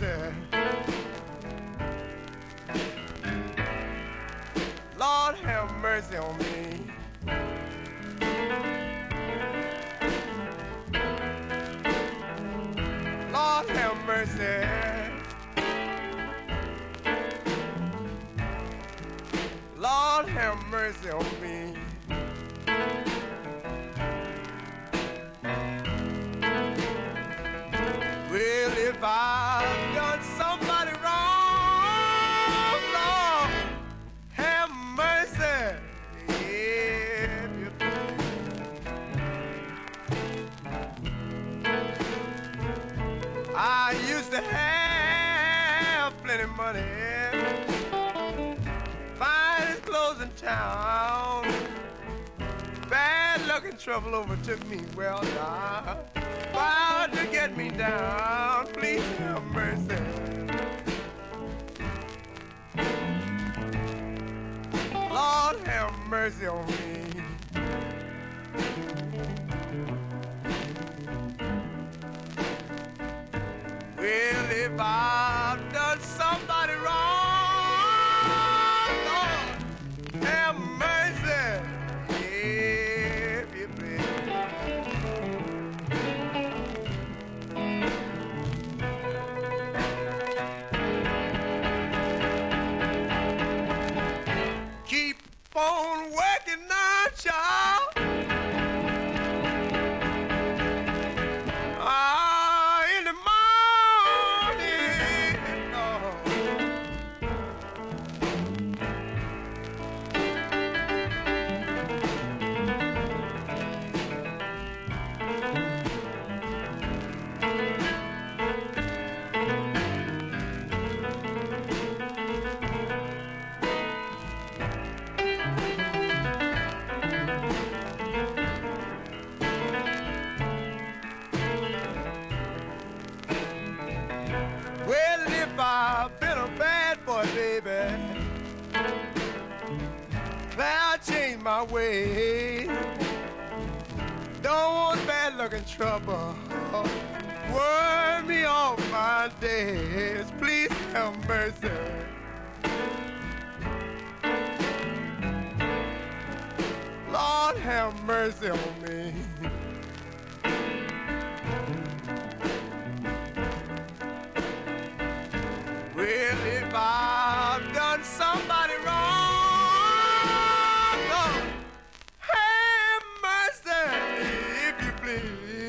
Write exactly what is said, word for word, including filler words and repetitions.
mercy. Lord, have mercy on me. Lord, have mercy. Lord, have mercy on me. Well, if I've done somebody wrong, Lord, have mercy. If you I used to have plenty money, finest clothes in town. Bad luck and trouble overtook me. Well, now, vowed to get me down. Please have mercy. Lord, have mercy on me. Well, if I've done somebody wrong, Lord, have mercy, if you please. Keep on working now, child. Ah, in the morning, Lord. Well, if I've been a bad boy, baby, I'll change my ways. Don't want bad luck and trouble worry me all my days. Please have mercy. Lord, have mercy on me. Well, if I've done somebody wrong, Lord, have mercy, if you please.